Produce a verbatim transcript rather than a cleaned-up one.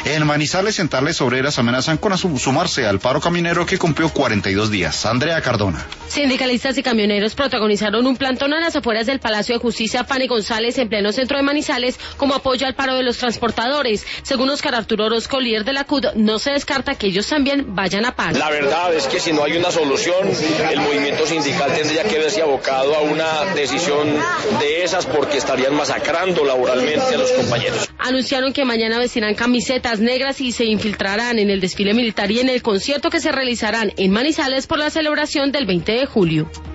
En Manizales, centrales obreras amenazan con sumarse al paro camionero que cumplió cuarenta y dos días. Andrea Cardona. Sindicalistas y camioneros protagonizaron un plantón a las afueras del Palacio de Justicia Fanny González en pleno centro de Manizales como apoyo al paro de los transportadores. Según Oscar Arturo Orozco, líder de la C U D, no se descarta que ellos también vayan a paro. La verdad es que si no hay una solución, el movimiento sindical tendría que verse abocado a una decisión de esas porque estarían masacrando laboralmente a los compañeros. Anunciaron que mañana vestirán camisetas negras y se infiltrarán en el desfile militar y en el concierto que se realizarán en Manizales por la celebración del veinte de julio.